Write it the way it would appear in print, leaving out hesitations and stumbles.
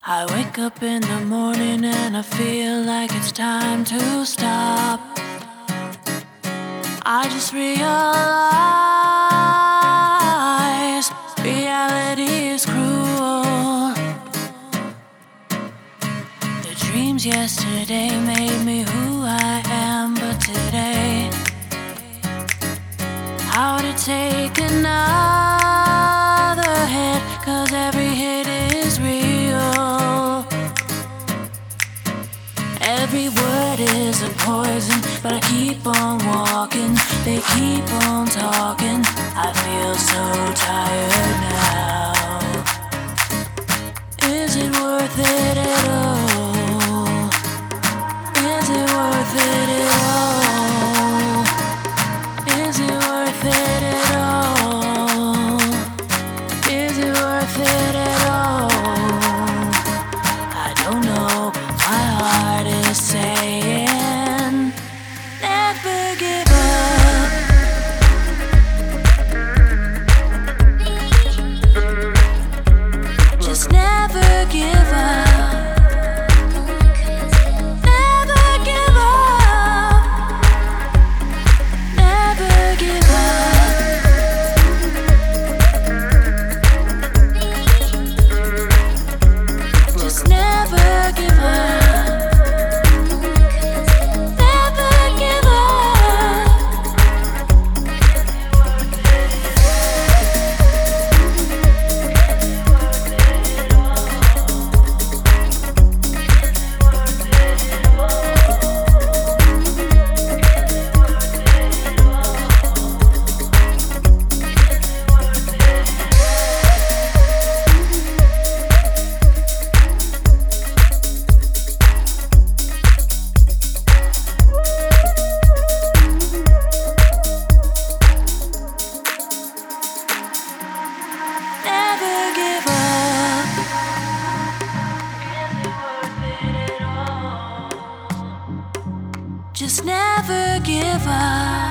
I wake up in the morning and I feel like it's time to stop. I just realize reality is cruel. The dreams yesterday made me who I am, but today, how to take another hit, 'cause every hit is real. Every word is a poison, but I keep on walking. They keep on talking. I feel so tired now. Is it worth it at all? Is it worth it at all? Is it worth it at all? Is it worth it at all? I don't know, my heart is saying never give up. Just never give up. Never give up. Never give up. Just never give up. Never give up. Never give up. Just never give up.